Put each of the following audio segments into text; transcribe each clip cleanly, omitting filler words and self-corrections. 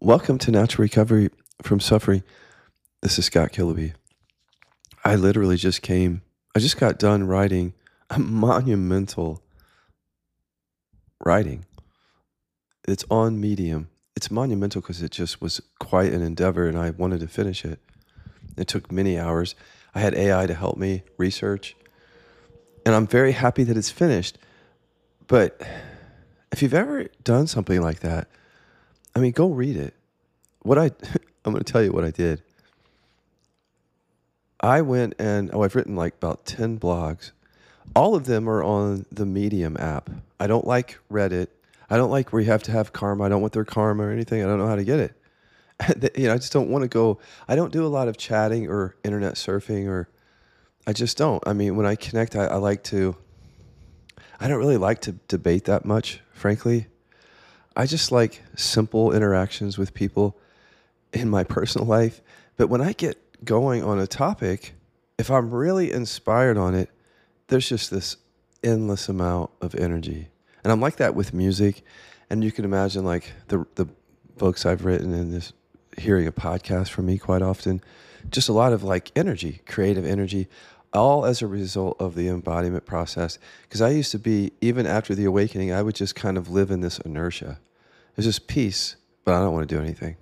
Welcome to Natural Recovery from Suffering. This is Scott Killaby. I just got done writing a monumental writing. It's on Medium. It's monumental because it just was quite an endeavor and I wanted to finish it. It took many hours. I had AI to help me research, and I'm very happy that it's finished. But if you've ever done something like that, I mean, go read it. I'm going to tell you what I did. I've written like about 10 blogs. All of them are on the Medium app. I don't like Reddit. I don't like where you have to have karma. I don't want their karma or anything. I don't know how to get it. I just don't want to go. I don't do a lot of chatting or internet surfing, or I just don't. I mean, when I connect, I don't really like to debate that much, frankly. I just like simple interactions with people in my personal life. But when I get going on a topic, if I'm really inspired on it, there's just this endless amount of energy. And I'm like that with music. And you can imagine like the books I've written and this hearing a podcast from me quite often, just a lot of like energy, creative energy, all as a result of the embodiment process. Because I used to be, even after the awakening, I would just kind of live in this inertia. It's just peace, but I don't want to do anything.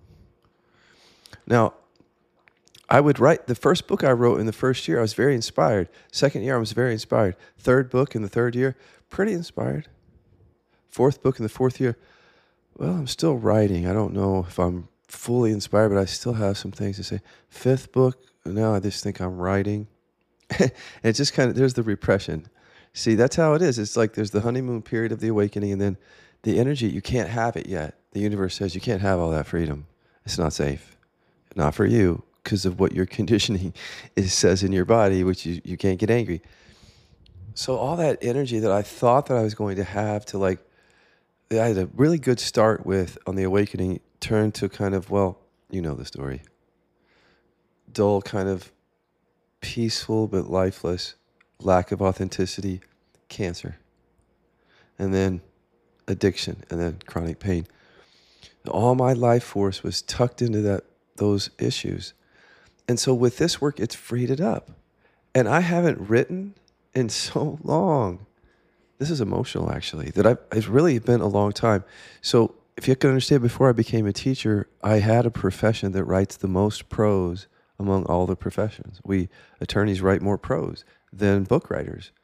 Now, I would write the first book I wrote in the first year. I was very inspired. Second year, I was very inspired. Third book in the third year, pretty inspired. Fourth book in the fourth year, well, I'm still writing. I don't know if I'm fully inspired, but I still have some things to say. Fifth book, now I just think I'm writing. It's just kind of, there's the repression. See, that's how it is. It's like there's the honeymoon period of the awakening, and then the energy, you can't have it yet. The universe says you can't have all that freedom. It's not safe. Not for you, because of what your conditioning says in your body, which you can't get angry. So all that energy that I thought that I was going to have to like, I had a really good start with on the awakening, turned to kind of, well, you know the story. Dull, kind of peaceful but lifeless, lack of authenticity, cancer, and then addiction, and then chronic pain. All my life force was tucked into those issues. And so with this work, it's freed it up. And I haven't written in so long. This is emotional, actually, that it's really been a long time. So if you can understand, before I became a teacher, I had a profession that writes the most prose among all the professions. We attorneys write more prose than book writers.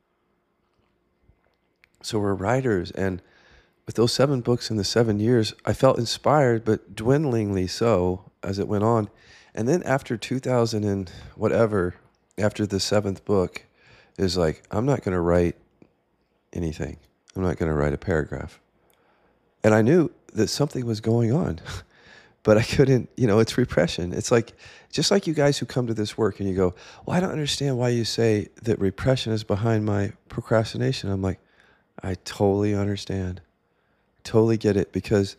So we're writers, and with those 7 books in the 7 years, I felt inspired, but dwindlingly so as it went on. And then after 2000 and whatever, after the 7th book, is like, I'm not going to write anything. I'm not going to write a paragraph. And I knew that something was going on, but I couldn't, it's repression. It's like, just like you guys who come to this work and you go, well, I don't understand why you say that repression is behind my procrastination. I'm like, I totally understand. Totally get it, because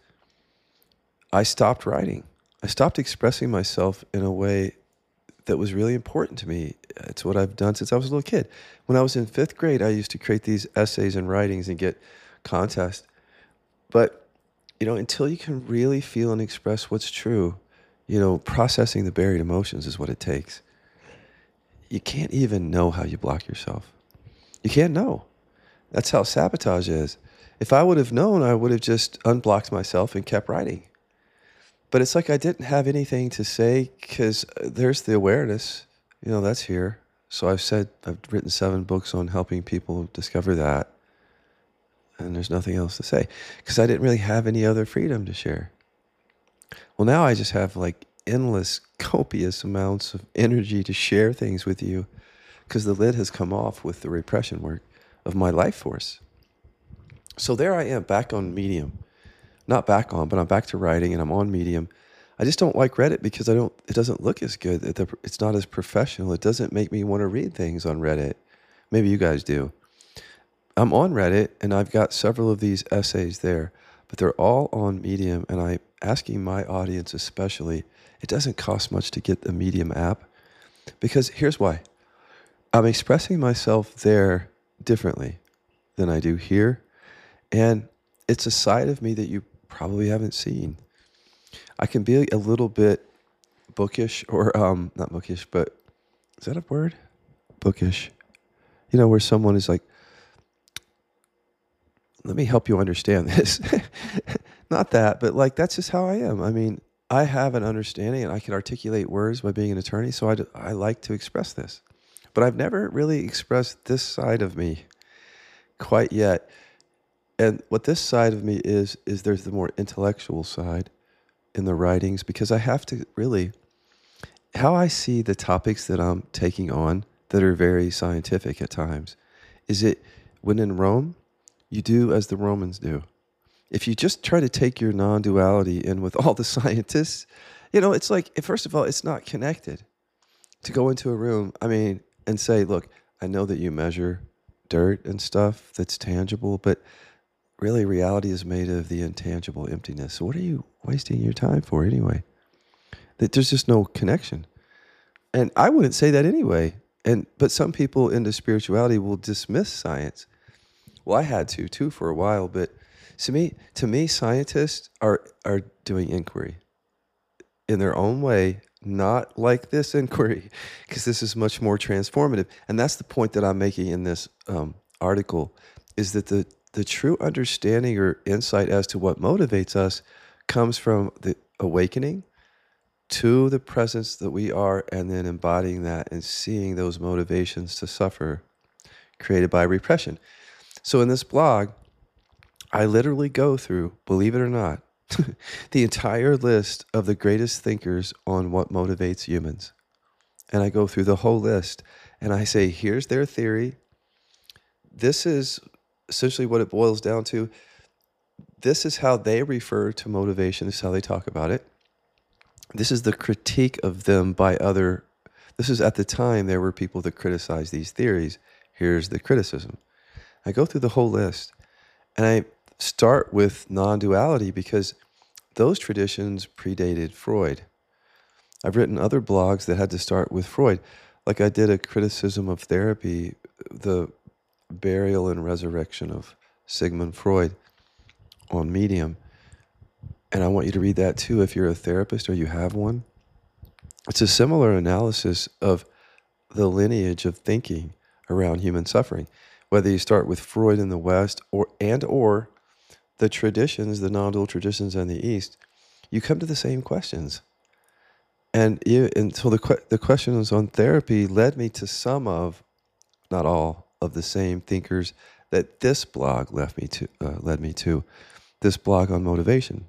I stopped writing. I stopped expressing myself in a way that was really important to me. It's what I've done since I was a little kid. When I was in 5th grade, I used to create these essays and writings and get contests. But, until you can really feel and express what's true, processing the buried emotions is what it takes. You can't even know how you block yourself. You can't know. That's how sabotage is. If I would have known, I would have just unblocked myself and kept writing. But it's like I didn't have anything to say, because there's the awareness, that's here. So I've written 7 books on helping people discover that. And there's nothing else to say, because I didn't really have any other freedom to share. Well, now I just have like endless, copious amounts of energy to share things with you, because the lid has come off with the repression work of my life force. So there I am, back on Medium. Not back on, but I'm back to writing, and I'm on Medium. I just don't like Reddit because it doesn't look as good. It's not as professional. It doesn't make me want to read things on Reddit. Maybe you guys do. I'm on Reddit, and I've got several of these essays there, but they're all on Medium, and I'm asking my audience especially, it doesn't cost much to get the Medium app, because here's why. I'm expressing myself there differently than I do here, and it's a side of me that you probably haven't seen. I can be a little bit bookish, or not bookish, but is that a word? Bookish. Where someone is like, let me help you understand this. Not that, but like that's just how I am. I mean, I have an understanding and I can articulate words by being an attorney, so I like to express this. But I've never really expressed this side of me quite yet. And what this side of me is there's the more intellectual side in the writings, because I have to really, how I see the topics that I'm taking on that are very scientific at times, is it when in Rome, you do as the Romans do. If you just try to take your non-duality in with all the scientists, it's like, first of all, it's not connected. To go into a room, and say, look, I know that you measure dirt and stuff that's tangible, but really reality is made of the intangible emptiness. So what are you wasting your time for anyway? That there's just no connection. And I wouldn't say that anyway. But some people into spirituality will dismiss science. Well, I had to too for a while, but to me, scientists are doing inquiry in their own way, not like this inquiry, because this is much more transformative. And that's the point that I'm making in this article, is that the true understanding or insight as to what motivates us comes from the awakening to the presence that we are, and then embodying that and seeing those motivations to suffer created by repression. So in this blog, I literally go through, believe it or not, the entire list of the greatest thinkers on what motivates humans. And I go through the whole list and I say, here's their theory. This is essentially what it boils down to. This is how they refer to motivation. This is how they talk about it. This is the critique of them by this is at the time there were people that criticized these theories. Here's the criticism. I go through the whole list and I start with non-duality because those traditions predated Freud. I've written other blogs that had to start with Freud. Like I did a criticism of therapy, the burial and resurrection of Sigmund Freud on Medium. And I want you to read that too if you're a therapist or you have one. It's a similar analysis of the lineage of thinking around human suffering. Whether you start with Freud in the West or the traditions, the non-dual traditions in the East, you come to the same questions. And so the questions on therapy led me to some of, not all, of the same thinkers that this blog led me to, this blog on motivation.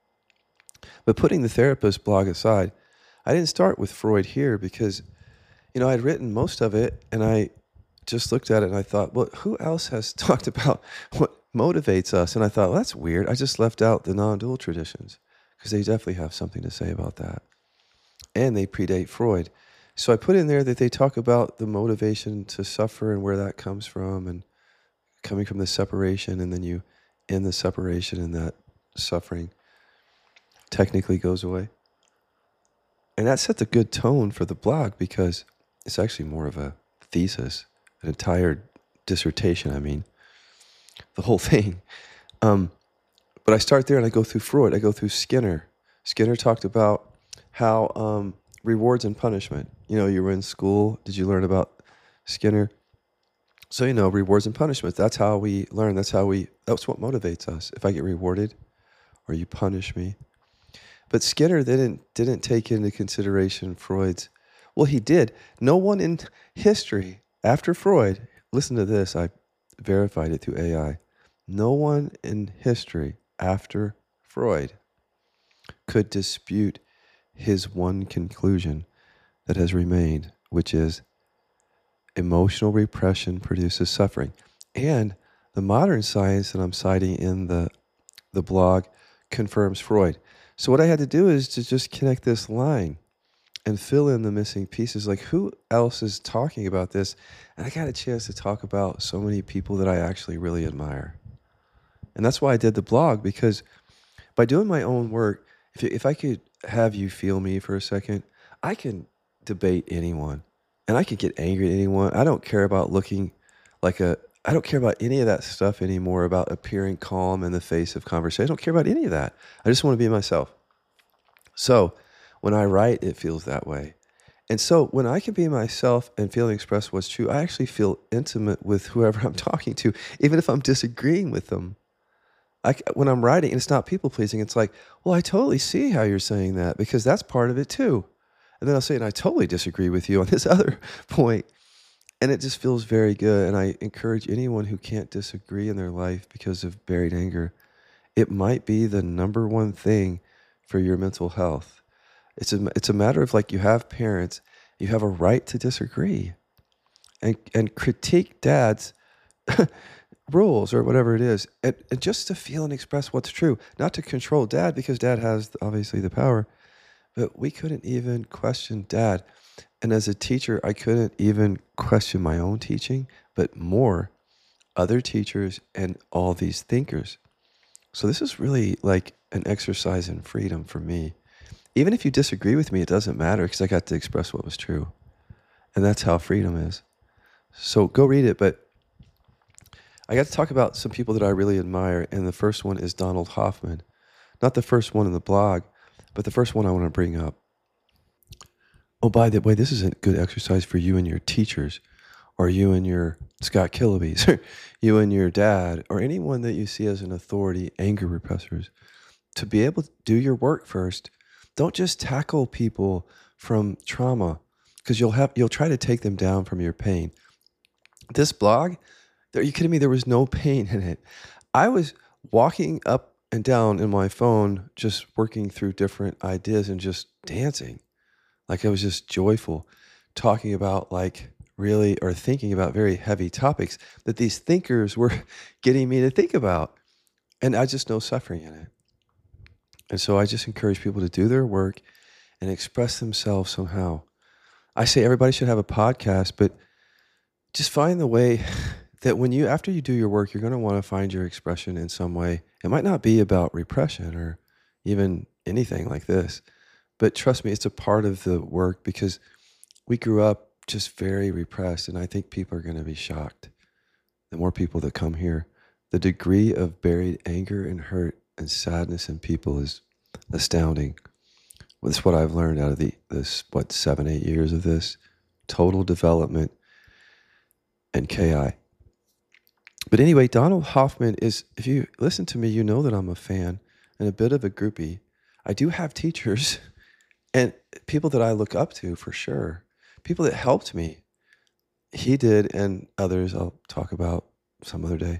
But putting the therapist blog aside, I didn't start with Freud here because, I'd written most of it and I just looked at it and I thought, well, who else has talked about what motivates us? And I thought, well, that's weird. I just left out the non-dual traditions because they definitely have something to say about that. And they predate Freud. So I put in there that they talk about the motivation to suffer and where that comes from, and coming from the separation, and then you end the separation and that suffering technically goes away. And that sets a good tone for the blog because it's actually more of a thesis, an entire dissertation, the whole thing. But I start there and I go through Freud. I go through Skinner. Skinner talked about how rewards and punishment. You were in school. Did you learn about Skinner? So, rewards and punishment. That's how we learn. That's what motivates us. If I get rewarded or you punish me. But Skinner didn't take into consideration Freud's. Well, he did. No one in history after Freud, listen to this, I verified it through AI. No one in history after Freud could dispute his one conclusion that has remained, which is emotional repression produces suffering. And the modern science that I'm citing in the blog confirms Freud. So what I had to do is to just connect this line and fill in the missing pieces. Like, who else is talking about this? And I got a chance to talk about so many people that I actually really admire. And that's why I did the blog, because by doing my own work, if I could have you feel me for a second, I can debate anyone and I can get angry at anyone. I don't care about I don't care about any of that stuff anymore, about appearing calm in the face of conversation. I don't care about any of that. I just want to be myself. So when I write, it feels that way. And so when I can be myself and feel and express what's true, I actually feel intimate with whoever I'm talking to, even if I'm disagreeing with them. When I'm writing, and it's not people pleasing, it's like, well, I totally see how you're saying that because that's part of it too. And then I'll say, and I totally disagree with you on this other point. And it just feels very good. And I encourage anyone who can't disagree in their life because of buried anger, it might be the number one thing for your mental health. It's a matter of like you have parents, you have a right to disagree and critique dad's rules or whatever it is, and just to feel and express what's true, not to control dad because dad has obviously the power, but we couldn't even question dad. And as a teacher, I couldn't even question my own teaching, but more other teachers and all these thinkers. So this is really like an exercise in freedom for me. Even if you disagree with me, it doesn't matter because I got to express what was true. And that's how freedom is. So go read it. But I got to talk about some people that I really admire. And the first one is Donald Hoffman. Not the first one in the blog, but the first one I want to bring up. Oh, by the way, this is a good exercise for you and your teachers, or you and your Scott Killabees, or you and your dad, or anyone that you see as an authority, anger repressors, to be able to do your work first. Don't just tackle people from trauma because you'll try to take them down from your pain. This blog, are you kidding me? There was no pain in it. I was walking up and down in my phone, just working through different ideas and just dancing. Like I was just joyful, talking about like really, or thinking about very heavy topics that these thinkers were getting me to think about. And I just know suffering in it. And so I just encourage people to do their work and express themselves somehow. I say everybody should have a podcast, but just find the way that after you do your work, you're going to want to find your expression in some way. It might not be about repression or even anything like this, but trust me, it's a part of the work because we grew up just very repressed. And I think people are going to be shocked. The more people that come here, the degree of buried anger and hurt and sadness in people is astounding. That's what I've learned out of this 7, 8 years of this total development and KI. But anyway, Donald Hoffman is, if you listen to me, you know that I'm a fan and a bit of a groupie. I do have teachers and people that I look up to for sure, people that helped me. He did, and others I'll talk about some other day.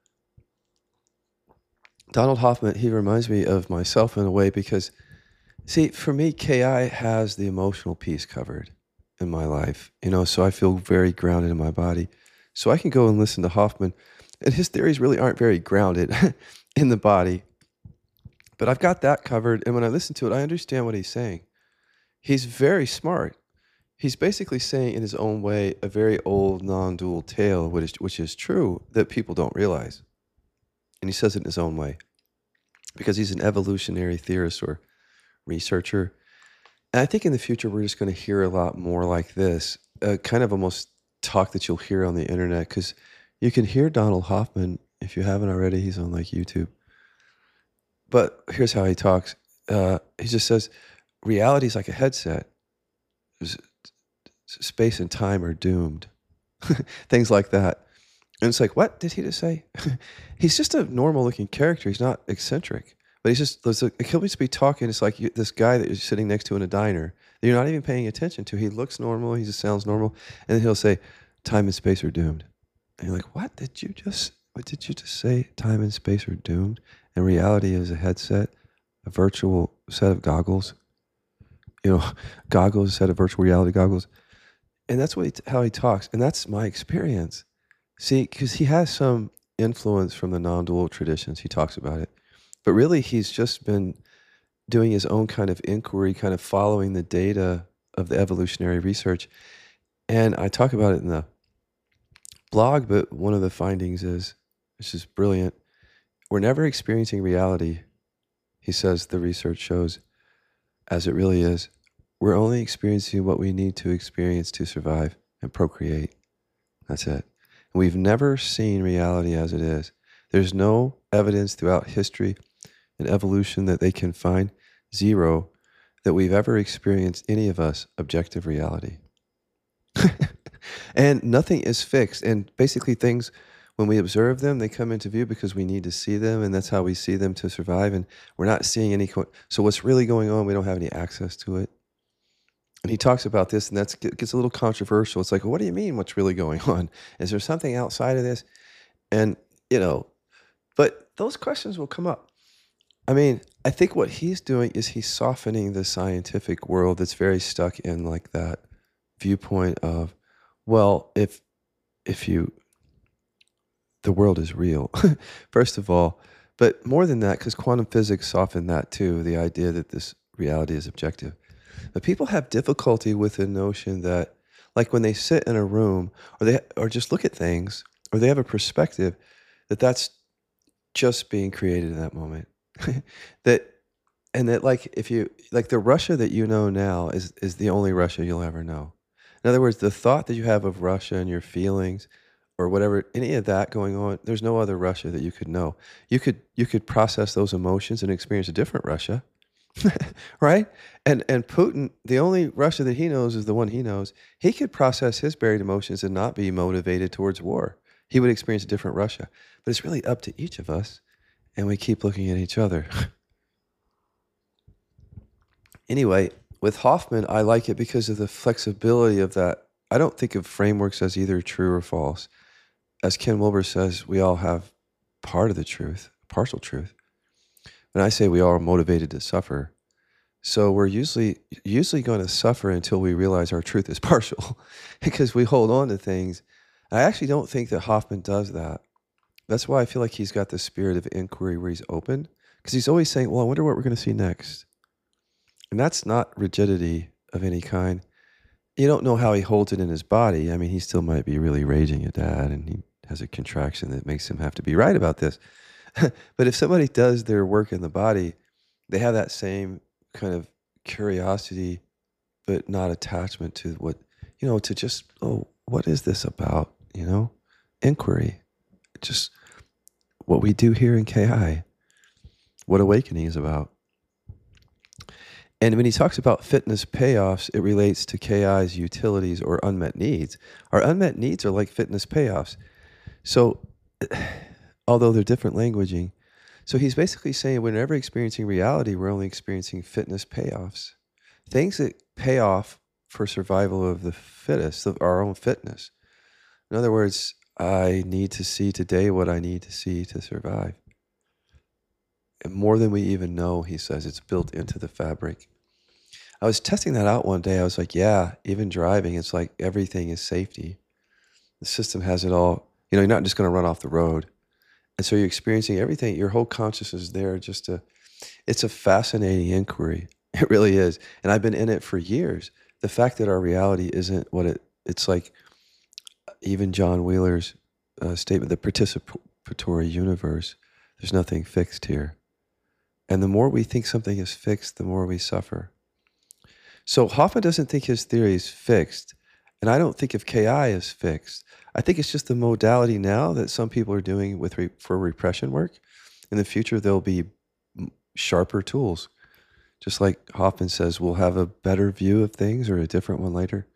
Donald Hoffman, he reminds me of myself in a way because, see, for me, KI has the emotional piece covered in my life, so I feel very grounded in my body. So I can go and listen to Hoffman, and his theories really aren't very grounded in the body. But I've got that covered, and when I listen to it, I understand what he's saying. He's very smart. He's basically saying in his own way a very old non-dual tale, which is true, that people don't realize. And he says it in his own way because he's an evolutionary theorist or researcher. And I think in the future, we're just going to hear a lot more like this, kind of almost talk that you'll hear on the internet, because you can hear Donald Hoffman, if you haven't already, he's on like YouTube. But here's how he talks. He just says, reality is like a headset. Space and time are doomed. Things like that. And it's like, what did he just say? He's just a normal looking character. He's not eccentric. But he'll just be talking. It's like this guy that you're sitting next to in a diner that you're not even paying attention to. He looks normal. He just sounds normal. And then he'll say, time and space are doomed. And you're like, what did you just say? Time and space are doomed. And reality is a headset, a virtual set of goggles. Goggles, a set of virtual reality goggles. And that's how he talks. And that's my experience. See, because he has some influence from the non-dual traditions. He talks about it. But really, he's just been doing his own kind of inquiry, kind of following the data of the evolutionary research. And I talk about it in the blog, but one of the findings is, which is brilliant, we're never experiencing reality, he says the research shows, as it really is. We're only experiencing what we need to experience to survive and procreate. That's it. And we've never seen reality as it is. There's no evidence throughout history and evolution that they can find, zero, that we've ever experienced, any of us, objective reality. And nothing is fixed. And basically, things, when we observe them, they come into view because we need to see them, and that's how we see them to survive. And we're not seeing any. So, what's really going on, we don't have any access to it. And he talks about this, and that gets a little controversial. It's like, well, what do you mean, what's really going on? Is there something outside of this? And, you know, but those questions will come up. I mean, I think what he's doing is he's softening the scientific world that's very stuck in like that viewpoint of, well, if you the world is real, first of all, but more than that, because quantum physics softened that too, the idea that this reality is objective. But people have difficulty with the notion that, like when they sit in a room or just look at things, or they have a perspective, that's just being created in that moment. that and that, like, if you like, the Russia that you know now is the only Russia you'll ever know. In other words, the thought that you have of Russia and your feelings or whatever, any of that going on, there's no other Russia that you could know. You could process those emotions and experience a different Russia. Right? And Putin, the only Russia that he knows is the one he knows. He could process his buried emotions and not be motivated towards war. He would experience a different Russia. But it's really up to each of us, and we keep looking at each other. Anyway, with Hoffman, I like it because of the flexibility of that. I don't think of frameworks as either true or false. As Ken Wilber says, we all have part of the truth, partial truth. And I say we all are motivated to suffer. So we're usually going to suffer until we realize our truth is partial, because we hold on to things. I actually don't think that Hoffman does that. That's why I feel like he's got the spirit of inquiry where he's open, because he's always saying, well, I wonder what we're going to see next. And that's not rigidity of any kind. You don't know how he holds it in his body. I mean, he still might be really raging at Dad, and he has a contraction that makes him have to be right about this. But if somebody does their work in the body, they have that same kind of curiosity, but not attachment to what, to just, oh, what is this about? Inquiry. Just what we do here in KI, what awakening is about. And when he talks about fitness payoffs, it relates to KI's utilities or unmet needs. Our unmet needs are like fitness payoffs. So, although they're different languaging, so he's basically saying we're never experiencing reality, we're only experiencing fitness payoffs. Things that pay off for survival of the fittest, of our own fitness. In other words, I need to see today what I need to see to survive. And more than we even know, he says, it's built into the fabric. I was testing that out one day. I was like, yeah, even driving, it's like everything is safety. The system has it all. You're not just going to run off the road. And so you're experiencing everything. Your whole consciousness is there it's a fascinating inquiry. It really is. And I've been in it for years. The fact that our reality isn't what it's like, even John Wheeler's statement, the participatory universe, there's nothing fixed here. And the more we think something is fixed, the more we suffer. So Hoffman doesn't think his theory is fixed. And I don't think of KI as fixed. I think it's just the modality now that some people are doing for repression work. In the future, there'll be sharper tools. Just like Hoffman says, we'll have a better view of things or a different one later.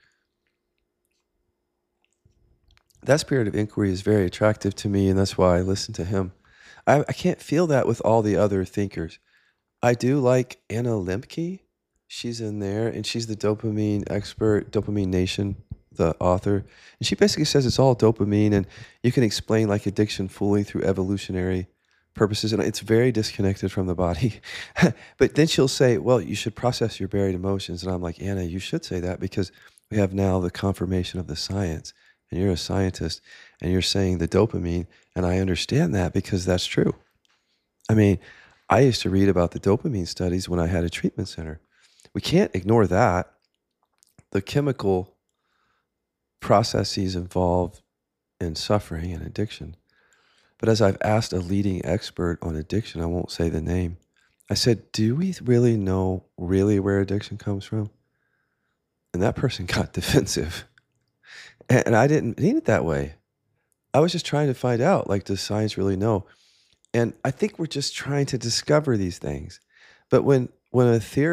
That spirit of inquiry is very attractive to me, and that's why I listen to him. I can't feel that with all the other thinkers. I do like Anna Lembke. She's in there, and she's the dopamine expert, Dopamine Nation, the author. And she basically says it's all dopamine, and you can explain like addiction fully through evolutionary purposes, and it's very disconnected from the body. But then she'll say, well, you should process your buried emotions. And I'm like, Anna, you should say that, because we have now the confirmation of the science, and you're a scientist, and you're saying the dopamine, and I understand that because that's true. I mean, I used to read about the dopamine studies when I had a treatment center. We can't ignore that. The chemical processes involved in suffering and addiction. But as I've asked a leading expert on addiction, I won't say the name, I said, do we really know where addiction comes from? And that person got defensive. And I didn't mean it that way. I was just trying to find out, like, does science really know? And I think we're just trying to discover these things. But when a theorist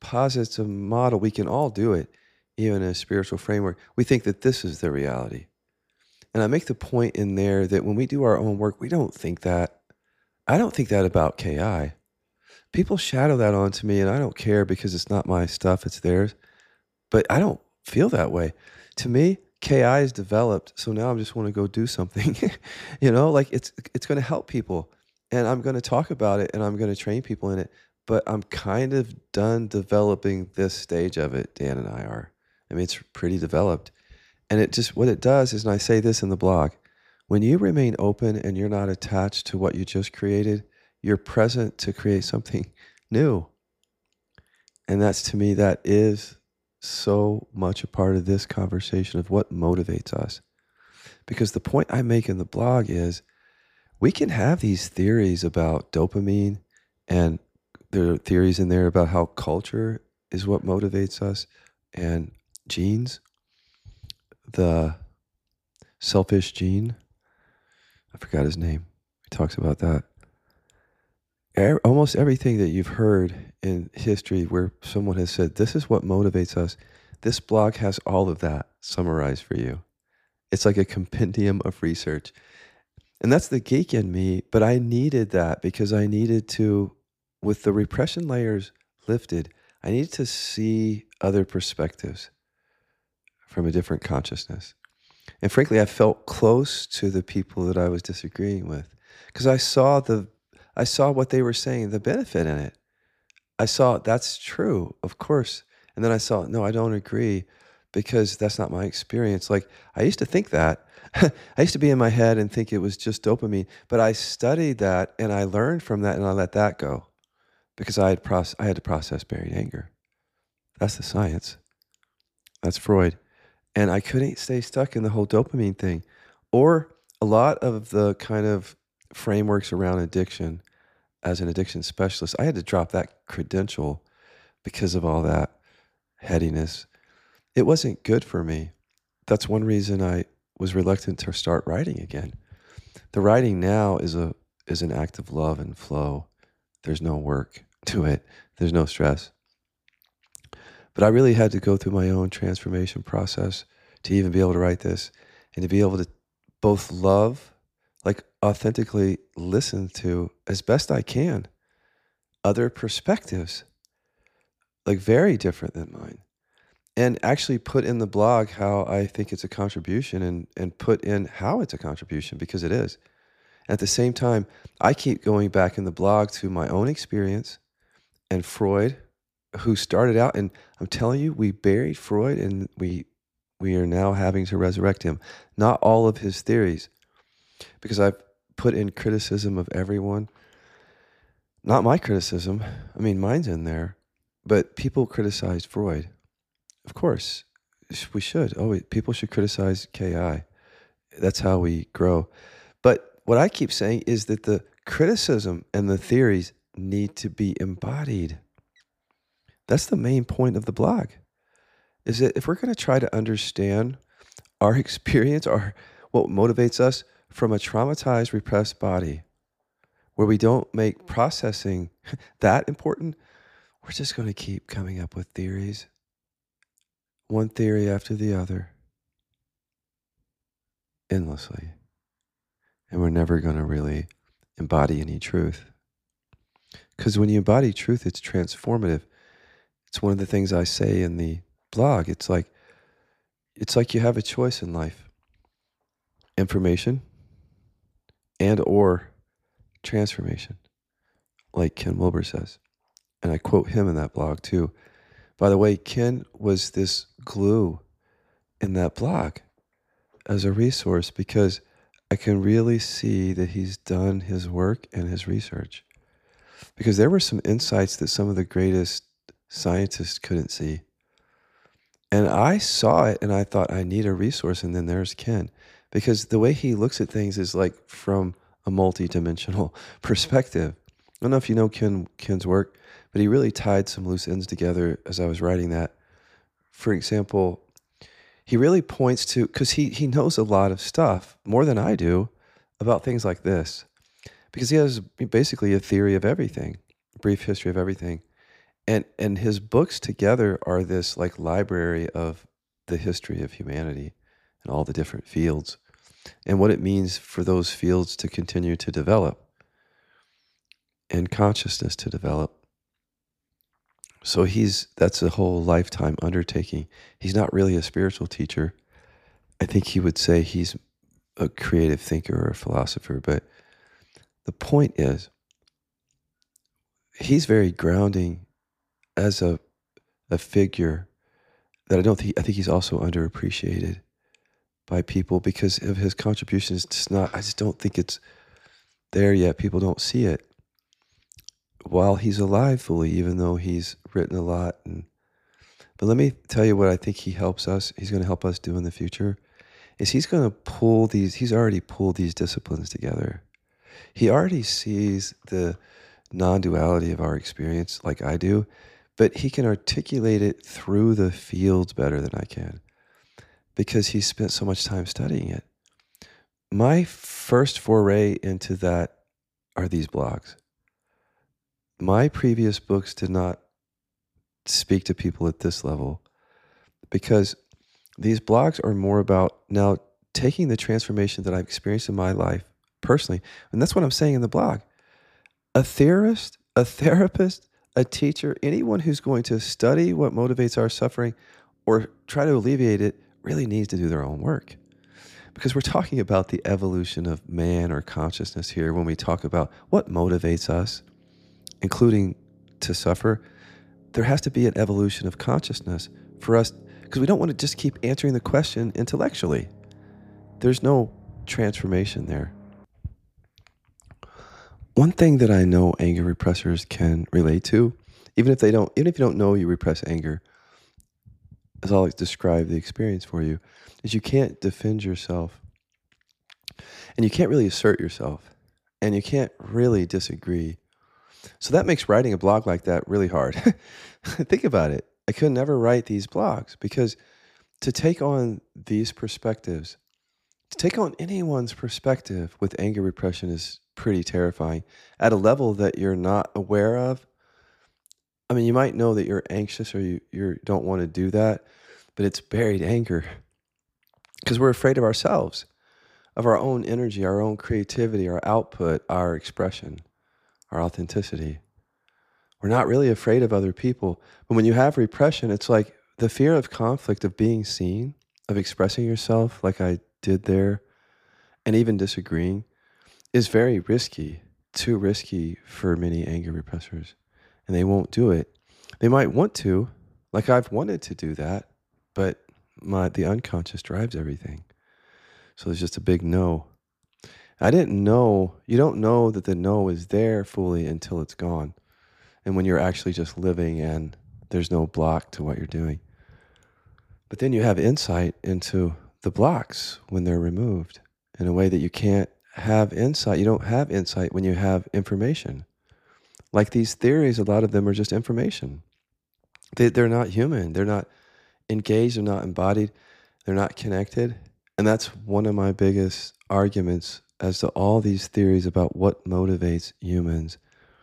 posits a model. We can all do it, even in a spiritual framework. We think that this is the reality. And I make the point in there that when we do our own work, we don't think that. I don't think that about KI. People shadow that onto me, and I don't care because it's not my stuff, it's theirs. But I don't feel that way. To me, KI is developed, so now I just want to go do something. Like it's going to help people, and I'm going to talk about it, and I'm going to train people in it. But I'm kind of done developing this stage of it. Dan and I are. I mean, it's pretty developed, and it just what it does is, and I say this in the blog, when you remain open and you're not attached to what you just created, you're present to create something new. And that's, to me, that is so much a part of this conversation of what motivates us. Because the point I make in the blog is we can have these theories about dopamine, and there are theories in there about how culture is what motivates us, and genes, the selfish gene. I forgot his name. He talks about that. Almost everything that you've heard in history where someone has said, this is what motivates us, this blog has all of that summarized for you. It's like a compendium of research. And that's the geek in me, but I needed that because I needed to, with the repression layers lifted, I needed to see other perspectives from a different consciousness. And frankly, I felt close to the people that I was disagreeing with because I saw what they were saying, the benefit in it. I saw that's true, of course. And then I saw, no, I don't agree because that's not my experience. Like I used to think that. I used to be in my head and think it was just dopamine, but I studied that and I learned from that and I let that go because I had to process buried anger. That's the science. That's Freud. And I couldn't stay stuck in the whole dopamine thing or a lot of the kind of frameworks around addiction. As an addiction specialist, I had to drop that credential because of all that headiness. It wasn't good for me. That's one reason I was reluctant to start writing again. The writing now is an act of love and flow. There's no work to it. There's no stress. But I really had to go through my own transformation process to even be able to write this and to be able to both love, like authentically listen to, as best I can, other perspectives, like very different than mine. And actually put in the blog how I think it's a contribution and put in how it's a contribution because it is. At the same time, I keep going back in the blog to my own experience and Freud, who started out, and I'm telling you, we buried Freud and we are now having to resurrect him. Not all of his theories, because I've put in criticism of everyone. Not my criticism. I mean, mine's in there. But people criticized Freud. Of course, we should. People should criticize KI. That's how we grow. But what I keep saying is that the criticism and the theories need to be embodied. That's the main point of the blog, is that if we're going to try to understand our experience, what motivates us from a traumatized, repressed body, where we don't make processing that important, we're just going to keep coming up with theories, one theory after the other, endlessly. And we're never going to really embody any truth. Because when you embody truth, it's transformative. It's one of the things I say in the blog. It's like you have a choice in life. Information and or transformation, like Ken Wilber says. And I quote him in that blog too. By the way, Ken was this glue in that blog as a resource because I can really see that he's done his work and his research. Because there were some insights that some of the greatest scientists couldn't see. And I saw it and I thought, I need a resource. And then there's Ken. Because the way he looks at things is like from a multi-dimensional perspective. I don't know if you know Ken's work, but he really tied some loose ends together as I was writing that. For example, he really points to, because he knows a lot of stuff, more than I do, about things like this. Because he has basically a theory of everything, a brief history of everything. And his books together are this like library of the history of humanity and all the different fields and what it means for those fields to continue to develop and consciousness to develop. So that's a whole lifetime undertaking. He's not really a spiritual teacher. I think he would say he's a creative thinker or a philosopher, but the point is he's very grounding as a figure that I think he's also underappreciated by people because of his contributions. I just don't think it's there yet. People don't see it while he's alive fully, even though he's written a lot. But let me tell you what I think he's going to help us do in the future, is he's already pulled these disciplines together. He already sees the non-duality of our experience like I do, but he can articulate it through the fields better than I can because he spent so much time studying it. My first foray into that are these blogs. My previous books did not speak to people at this level because these blogs are more about now taking the transformation that I've experienced in my life personally. And that's what I'm saying in the blog. A theorist, a therapist, a teacher, anyone who's going to study what motivates our suffering or try to alleviate it really needs to do their own work. Because we're talking about the evolution of man or consciousness here when we talk about what motivates us, including to suffer. There has to be an evolution of consciousness for us, because we don't want to just keep answering the question intellectually. There's no transformation there. One thing that I know anger repressors can relate to, even if you don't know you repress anger, as I'll describe the experience for you, is you can't defend yourself, and you can't really assert yourself, and you can't really disagree. So that makes writing a blog like that really hard. Think about it. I could never write these blogs because to take on these perspectives, to take on anyone's perspective with anger repression is pretty terrifying at a level that you're not aware of. I mean, you might know that you're anxious or you don't want to do that, but it's buried anger because we're afraid of ourselves, of our own energy, our own creativity, our output, our expression, our authenticity. We're not really afraid of other people. But when you have repression, it's like the fear of conflict, of being seen, of expressing yourself like I did there, and even disagreeing, is very risky, too risky for many anger repressors. And they won't do it. They might want to, like I've wanted to do that, but the unconscious drives everything. So there's just a big no. I didn't know, you don't know that the no is there fully until it's gone. And when you're actually just living and there's no block to what you're doing. But then you have insight into the blocks when they're removed in a way that you can't have insight. You don't have insight when you have information. Like these theories, a lot of them are just information. They're not human. They're not engaged. They're not embodied. They're not connected. And that's one of my biggest arguments as to all these theories about what motivates humans.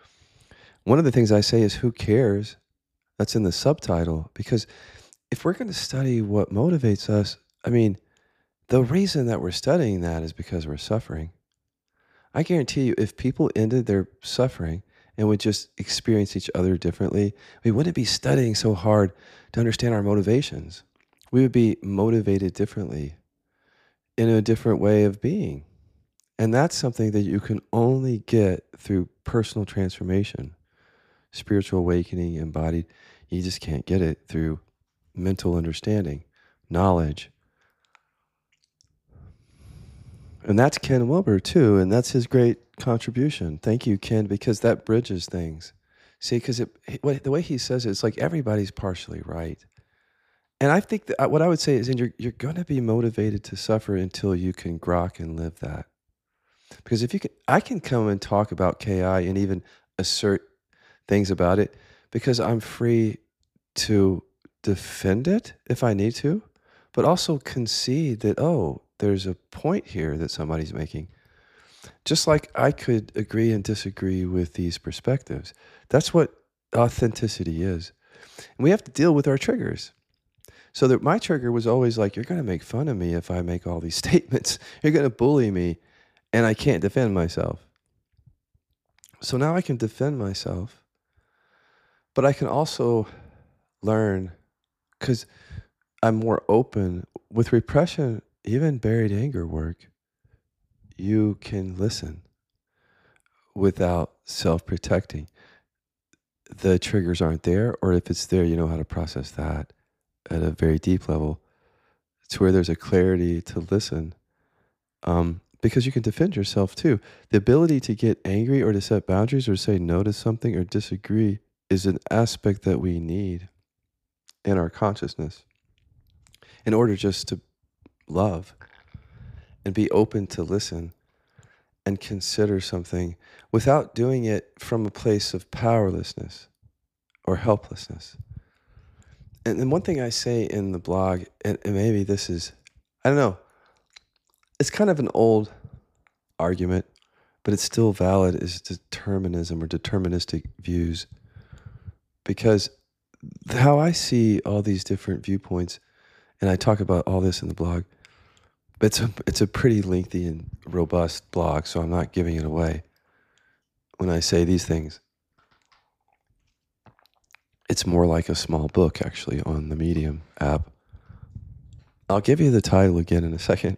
One of the things I say is, who cares? That's in the subtitle. Because if we're going to study what motivates us, I mean, the reason that we're studying that is because we're suffering. I guarantee you, if people ended their suffering and would just experience each other differently, we wouldn't be studying so hard to understand our motivations. We would be motivated differently in a different way of being. And that's something that you can only get through personal transformation, spiritual awakening, embodied. You just can't get it through mental understanding, knowledge. And that's Ken Wilber too, and that's his great contribution. Thank you, Ken, because that bridges things. See, because the way he says it, it's like everybody's partially right. And I think that what I would say is, you're going to be motivated to suffer until you can grok and live that. Because if you can, I can come and talk about KI and even assert things about it because I'm free to defend it if I need to, but also concede that, oh, there's a point here that somebody's making. Just like I could agree and disagree with these perspectives. That's what authenticity is. And we have to deal with our triggers. So that my trigger was always like, you're going to make fun of me if I make all these statements. You're going to bully me, and I can't defend myself. So now I can defend myself, but I can also learn because I'm more open. With repression, even buried anger work, you can listen without self-protecting. The triggers aren't there, or if it's there, you know how to process that at a very deep level to where there's a clarity to listen. Because you can defend yourself too. The ability to get angry or to set boundaries or say no to something or disagree is an aspect that we need in our consciousness in order just to love and be open to listen and consider something without doing it from a place of powerlessness or helplessness. And then one thing I say in the blog, and maybe this is, I don't know, it's kind of an old argument, but it's still valid, is determinism or deterministic views. Because how I see all these different viewpoints, and I talk about all this in the blog, it's a pretty lengthy and robust blog, so I'm not giving it away when I say these things. It's more like a small book, actually, on the Medium app. I'll give you the title again in a second.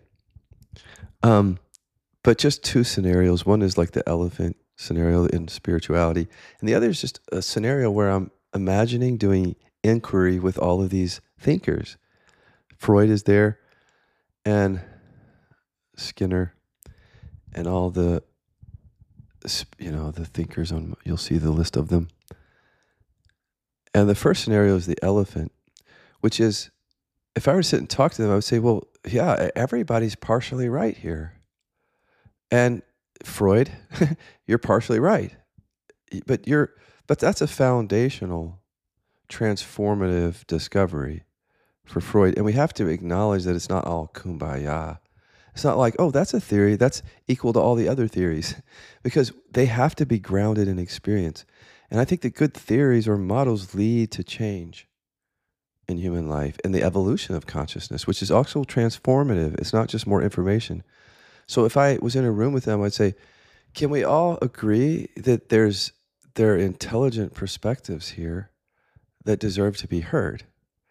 But just two scenarios. One is like the elephant scenario in spirituality, and the other is just a scenario where I'm imagining doing inquiry with all of these thinkers. Freud is there, and Skinner, and all the, the thinkers on, you'll see the list of them. And the first scenario is the elephant, which is, if I were to sit and talk to them, I would say, well, yeah, everybody's partially right here. And Freud, you're partially right. But that's a foundational, transformative discovery for Freud. And we have to acknowledge that it's not all kumbaya. It's not like, oh, that's a theory that's equal to all the other theories, because they have to be grounded in experience. And I think that good theories or models lead to change in human life and the evolution of consciousness, which is also transformative. It's not just more information. So if I was in a room with them, I'd say, can we all agree that there are intelligent perspectives here that deserve to be heard?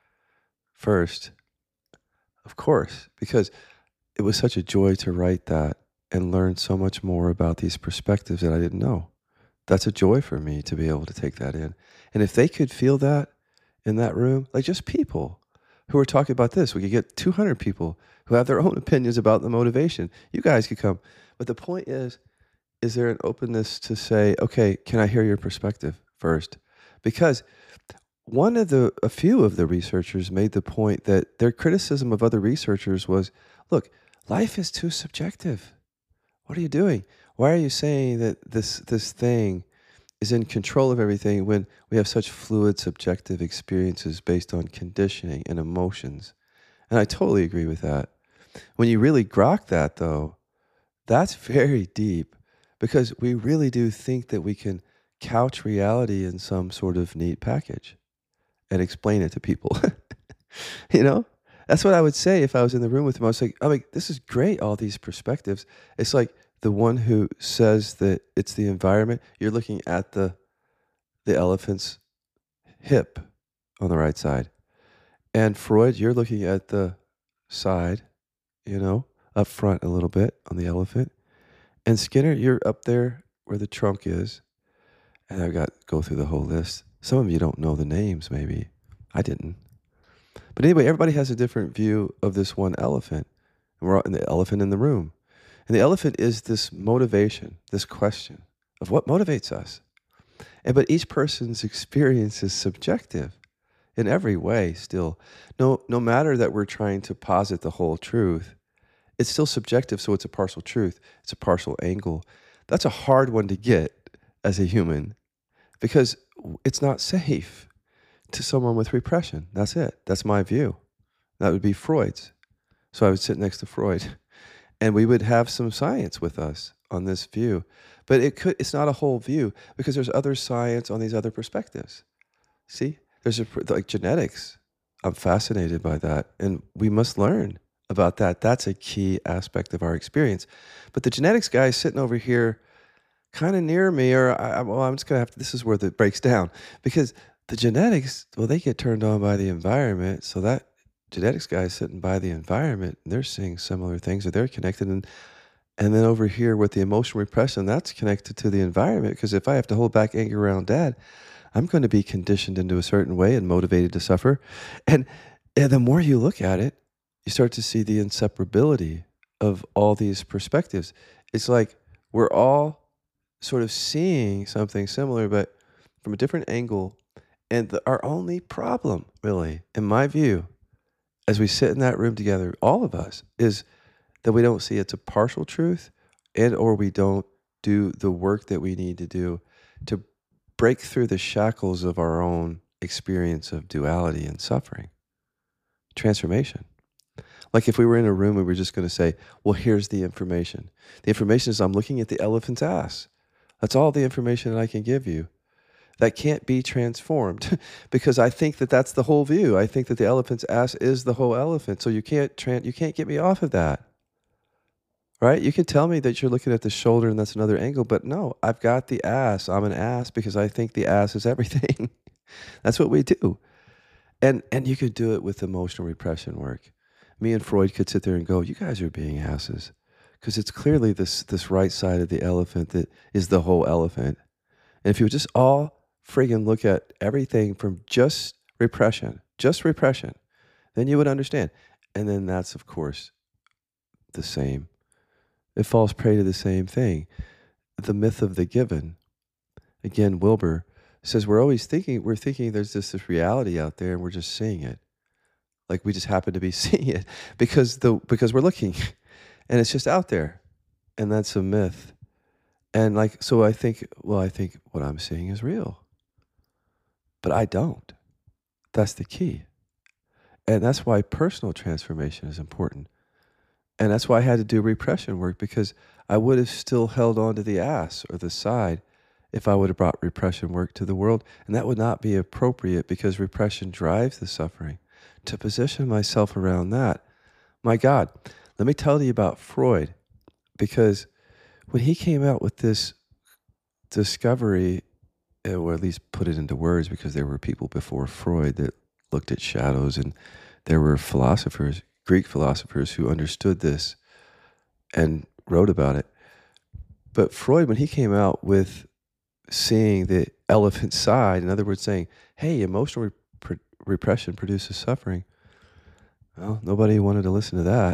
First, of course, because it was such a joy to write that and learn so much more about these perspectives that I didn't know. That's a joy for me to be able to take that in. And if they could feel that in that room, like just people who are talking about this, we could get 200 people who have their own opinions about the motivation. You guys could come. But the point is there an openness to say, okay, can I hear your perspective first? Because a few of the researchers made the point that their criticism of other researchers was, look, life is too subjective. What are you doing? Why are you saying that this thing is in control of everything when we have such fluid, subjective experiences based on conditioning and emotions? And I totally agree with that. When you really grok that, though, that's very deep, because we really do think that we can couch reality in some sort of neat package and explain it to people. That's what I would say if I was in the room with him. I'm like, this is great, all these perspectives. It's like the one who says that it's the environment. You're looking at the elephant's hip on the right side. And Freud, you're looking at the side, up front a little bit on the elephant. And Skinner, you're up there where the trunk is. And I've got to go through the whole list. Some of you don't know the names, maybe. I didn't. But anyway, everybody has a different view of this one elephant. And we're all in the elephant in the room. And the elephant is this motivation, this question of what motivates us. But each person's experience is subjective in every way still. No matter that we're trying to posit the whole truth, it's still subjective, so it's a partial truth. It's a partial angle. That's a hard one to get as a human, because it's not safe to someone with repression. That's it. That's my view. That would be Freud's. So I would sit next to Freud, and we would have some science with us on this view, but it's not a whole view because there's other science on these other perspectives. See, like genetics. I'm fascinated by that, and we must learn about that. That's a key aspect of our experience. But the genetics guy is sitting over here, kind of near me, or well, I'm just gonna have to. This is where it breaks down because the genetics, well, they get turned on by the environment. So that genetics guy is sitting by the environment, and they're seeing similar things, or they're connected. And then over here with the emotional repression, that's connected to the environment. Because if I have to hold back anger around dad, I'm going to be conditioned into a certain way and motivated to suffer. And the more you look at it, you start to see the inseparability of all these perspectives. It's like we're all sort of seeing something similar, but from a different angle. And our only problem, really, in my view, as we sit in that room together, all of us, is that we don't see it's a partial truth, and or we don't do the work that we need to do to break through the shackles of our own experience of duality and suffering. Transformation. Like if we were in a room and we were just going to say, well, here's the information. The information is I'm looking at the elephant's ass. That's all the information that I can give you. That can't be transformed because I think that that's the whole view. I think that the elephant's ass is the whole elephant. So you can't get me off of that. Right? You can tell me that you're looking at the shoulder and that's another angle, but no, I've got the ass. I'm an ass because I think the ass is everything. That's what we do. And you could do it with emotional repression work. Me and Freud could sit there and go, you guys are being asses. Because it's clearly this right side of the elephant that is the whole elephant. And if you would just all friggin' look at everything from just repression, then you would understand. And then that's, of course, the same. It falls prey to the same thing. The myth of the given. Again, Wilber says we're thinking there's this reality out there and we're just seeing it. Like we just happen to be seeing it because we're looking and it's just out there. And that's a myth. And so I think what I'm seeing is real. But I don't. That's the key. And that's why personal transformation is important. And that's why I had to do repression work, because I would have still held on to the ass or the side if I would have brought repression work to the world. And that would not be appropriate because repression drives the suffering. To position myself around that, my God, let me tell you about Freud, because when he came out with this discovery, or at least put it into words, because there were people before Freud that looked at shadows, and there were philosophers, Greek philosophers, who understood this and wrote about it. But Freud, when he came out with seeing the elephant side, in other words, saying, hey, emotional repression produces suffering, well, nobody wanted to listen to that.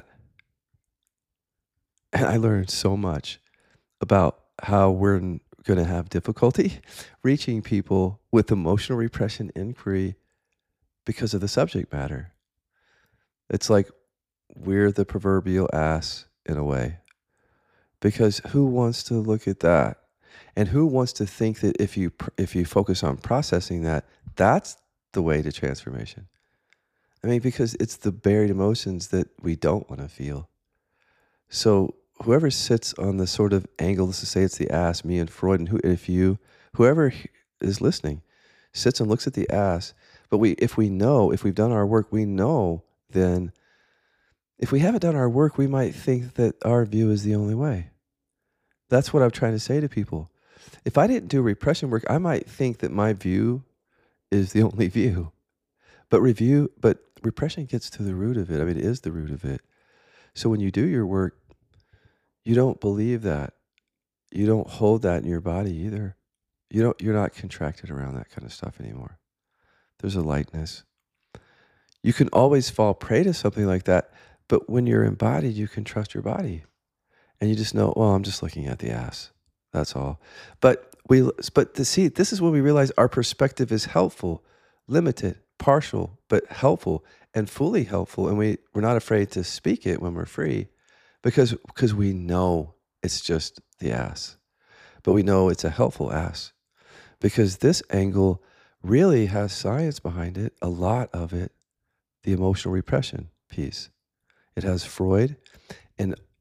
And I learned so much about how we're going to have difficulty reaching people with emotional repression inquiry because of the subject matter. It's like we're the proverbial ass in a way, because who wants to look at that? And who wants to think that if you focus on processing that, that's the way to transformation? I mean, because it's the buried emotions that we don't want to feel. So whoever sits on the sort of angle, let's just say it's the ass, me and Freud, and whoever is listening sits and looks at the ass, but if we've done our work, we know then. If we haven't done our work, we might think that our view is the only way. That's what I'm trying to say to people. If I didn't do repression work, I might think that my view is the only view. But repression gets to the root of it. I mean, it is the root of it. So when you do your work, you don't believe that. You don't hold that in your body either. You're not contracted around that kind of stuff anymore. There's a lightness. You can always fall prey to something like that. But when you're embodied, you can trust your body. And you just know, well, I'm just looking at the ass. That's all. But this is when we realize our perspective is helpful, limited, partial, but helpful and fully helpful. And we're not afraid to speak it when we're free because we know it's just the ass. But we know it's a helpful ass because this angle really has science behind it, a lot of it, the emotional repression piece. It has Freud, and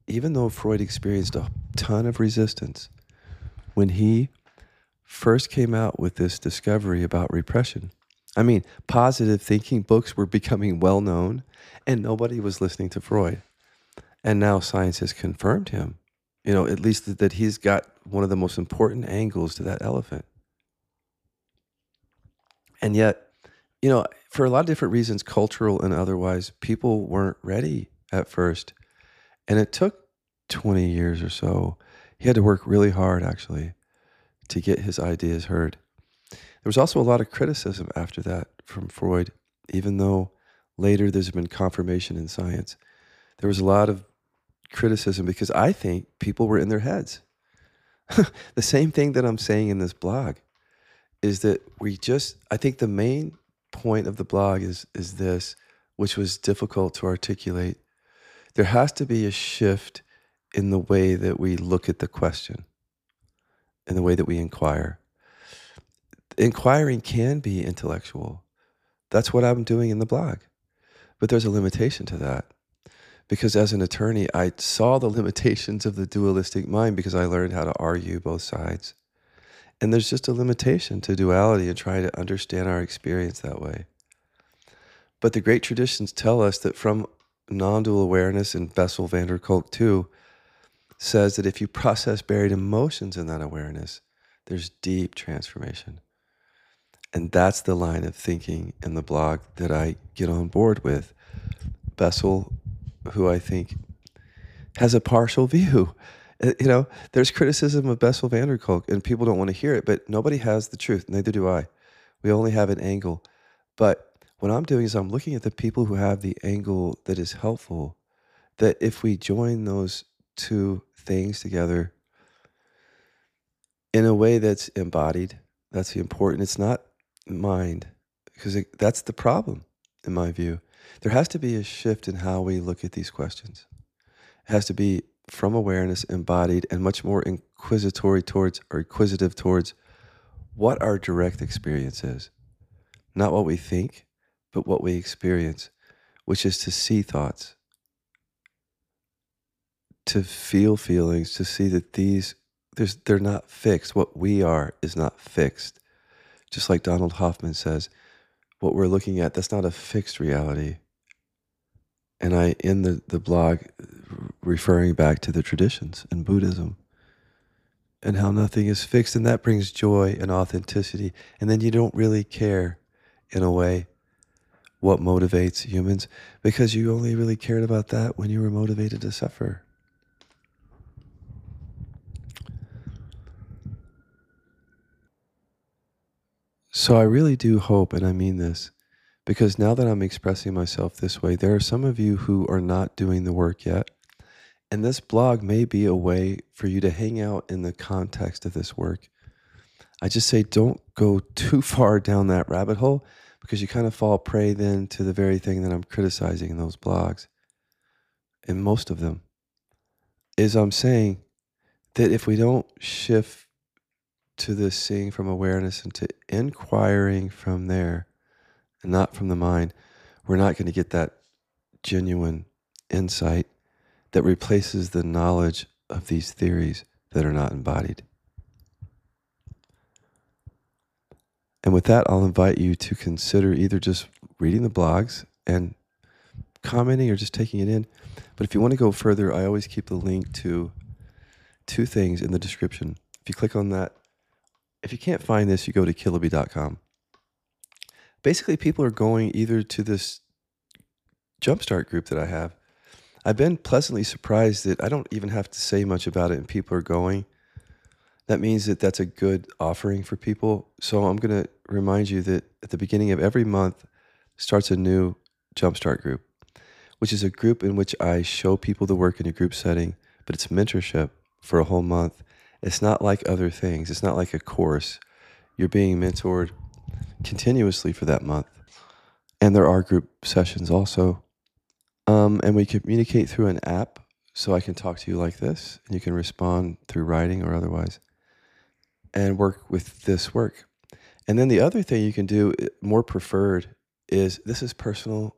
even though Freud experienced a ton of resistance, when he first came out with this discovery about repression, I mean, positive thinking books were becoming well known and nobody was listening to Freud. And now science has confirmed him, at least that he's got one of the most important angles to that elephant. And yet, for a lot of different reasons, cultural and otherwise, people weren't ready at first. And it took 20 years or so. He had to work really hard, actually, to get his ideas heard. There was also a lot of criticism after that from Freud, even though later there's been confirmation in science. There was a lot of criticism because I think people were in their heads. The same thing that I'm saying in this blog is that I think the main point of the blog is this, which was difficult to articulate. There has to be a shift in the way that we look at the question, in the way that we inquire. Inquiring can be intellectual. That's what I'm doing in the blog. But there's a limitation to that. Because as an attorney, I saw the limitations of the dualistic mind because I learned how to argue both sides. And there's just a limitation to duality and trying to understand our experience that way. But the great traditions tell us that from non-dual awareness, and Bessel van der Kolk too, says that if you process buried emotions in that awareness, there's deep transformation. And that's the line of thinking in the blog that I get on board with. Bessel, who I think has a partial view. There's criticism of Bessel van der Kolk, and people don't want to hear it, but nobody has the truth. Neither do I. We only have an angle. But what I'm doing is I'm looking at the people who have the angle that is helpful, that if we join those two things together in a way that's embodied, that's the important. It's not mind, because that's the problem, in my view. There has to be a shift in how we look at these questions. It has to be from awareness, embodied, and much more inquisitive towards what our direct experience is. Not what we think, but what we experience, which is to see thoughts, to feel feelings, to see that they're not fixed. What we are is not fixed. Just like Donald Hoffman says, what we're looking at, that's not a fixed reality. And I end the blog referring back to the traditions in Buddhism and how nothing is fixed, and that brings joy and authenticity. And then you don't really care, in a way, what motivates humans, because you only really cared about that when you were motivated to suffer. So I really do hope, and I mean this, because now that I'm expressing myself this way, there are some of you who are not doing the work yet. And this blog may be a way for you to hang out in the context of this work. I just say don't go too far down that rabbit hole, because you kind of fall prey then to the very thing that I'm criticizing in those blogs. And most of them is I'm saying that if we don't shift to this seeing from awareness and to inquiring from there and not from the mind, we're not going to get that genuine insight that replaces the knowledge of these theories that are not embodied. And with that, I'll invite you to consider either just reading the blogs and commenting or just taking it in. But if you want to go further, I always keep the link to two things in the description. If you click on that, if you can't find this, you go to kiloby.com. Basically, people are going either to this Jumpstart group that I have. I've been pleasantly surprised that I don't even have to say much about it and people are going. That means that that's a good offering for people. So I'm going to remind you that at the beginning of every month starts a new Jumpstart group, which is a group in which I show people the work in a group setting, but it's mentorship for a whole month. It's not like other things. It's not like a course. You're being mentored continuously for that month. And there are group sessions also. And we communicate through an app, so I can talk to you like this, and you can respond through writing or otherwise, and work with this work. And then the other thing you can do, more preferred, is this is personal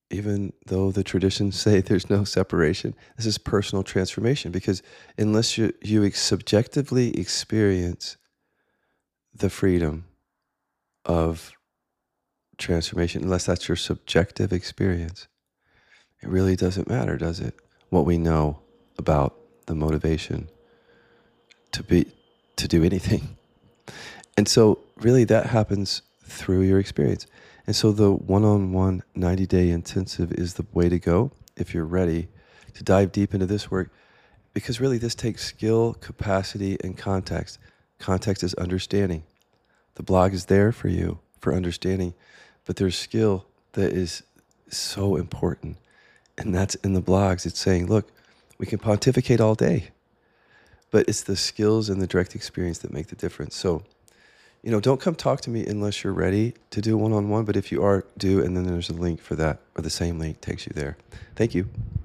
even though the traditions say there's no separation, this is personal transformation because unless subjectively experience the freedom of transformation, unless that's your subjective experience, it really doesn't matter, does it? What we know about the motivation to be to do anything. And so really that happens through your experience. And so the one-on-one 90-day intensive is the way to go if you're ready to dive deep into this work, because really this takes skill, capacity, and context. Context is understanding. The blog is there for you for understanding, but there's skill that is so important. And that's in the blogs. It's saying, look, we can pontificate all day, but it's the skills and the direct experience that make the difference. So, don't come talk to me unless you're ready to do one-on-one, but if you are, do, and then there's a link for that, or the same link takes you there. Thank you.